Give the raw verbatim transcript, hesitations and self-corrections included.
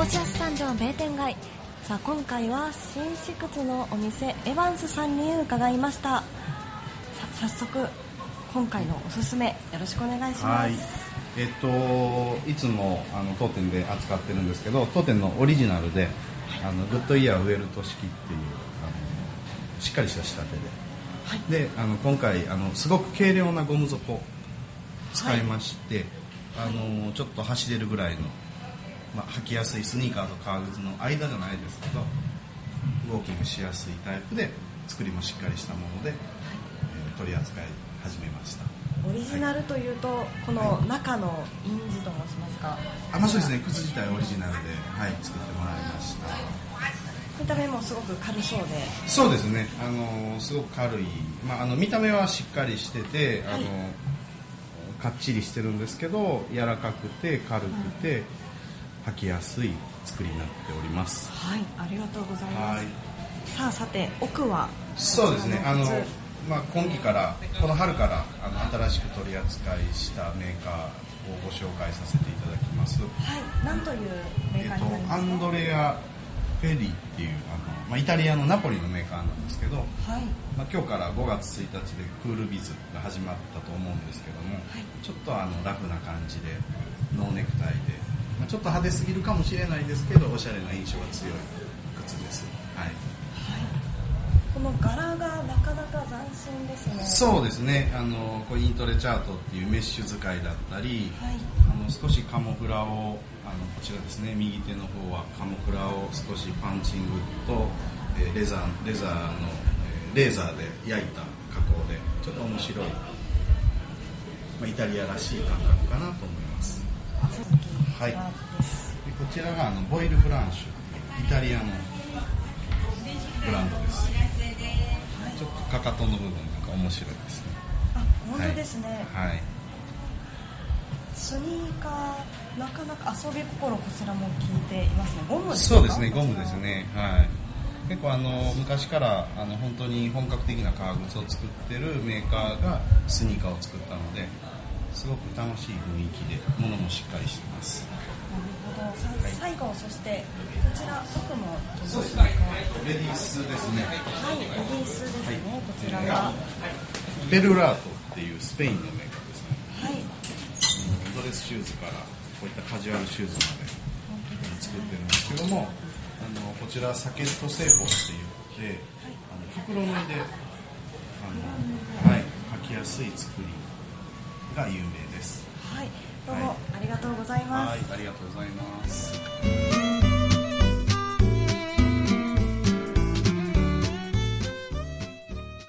東安三条名店街。さあ今回は新宿津のお店エヴァンスさんに伺いました。さ早速今回のおすすめよろしくお願いします。 はい、えっといつもあの当店で扱ってるんですけど、当店のオリジナルであのグッドイヤーウェルト式っていうあのしっかりした仕立てで、はい、であの今回あのすごく軽量なゴム底を使いまして、はい、あのちょっと走れるぐらいの、まあ、履きやすいスニーカーと革靴の間じゃないですけどウォーキングしやすいタイプで作りもしっかりしたもので、はい、えー、取り扱い始めました。 オリジナルというと、はい、この中の印字と申しますか、 あ、まあ、そうですね、靴自体オリジナルで、はい、作ってもらいました。 見た目もすごく軽そうで。 そうですね、あのすごく軽い、まあ、あの見た目はしっかりしてて、はい、あのかっちりしてるんですけど柔らかくて軽くて、うん、履きやすい作りになっております。 はい、ありがとうございます。 はい、 さあさて奥は。 そうですね、あのまあ、今期からこの春からあの新しく取り扱いしたメーカーをご紹介させていただきます。 はい、なんというメーカーになりますか。 えっと、アンドレア・フェリーっていうあの、まあ、イタリアのナポリのメーカーなんですけど、はい、まあ、今日からごがつついたちでクールビズが始まったと思うんですけども、はい、ちょっとあのラフな感じでノーネクタイで、まあ、ちょっと派手すぎるかもしれないですけどおしゃれな印象が強い靴です。はい、 この柄がなかなか斬新ですね。 そうですね、あのこうイントレチャートっていうメッシュ使いだったり、はい、あの少しカモフラをあのこちらですね、右手の方はカモフラを少しパンチングと、えー、レザーレザーの、えー、レーザーで焼いた加工でちょっと面白い、まあ、イタリアらしい感覚かなと思います。はい、でこちらがあのボイルブランシュ、イタリアのブランドです。ちょっとかかとの部分なんか面白いですね。 あ、本当ですね。 はい。はい、 スニーカー、なかなか遊び心こちらも効いていますね。ゴムですか。 そうですね、ゴムですね。はい。結構あの昔からあの本当に本格的な革靴を作ってるメーカーがスニーカーを作ったので、すごく楽しい雰囲気で物もしっかりしてます。 なるほど。さ、はい、最後そしてこちら奥もそうですね。レディースですね。 はい、レディースですね。はい、こちらがベルラートっていうスペインのメーカーですね。 はい。 ドレスシューズからこういったカジュアルシューズまで作ってるんですけども、あのこちらサケット製法って言って、はい、あの袋縫いであの、はい、履きやすい作りが有名です。 はい、どうもありがとうございます。 はい、ありがとうございます。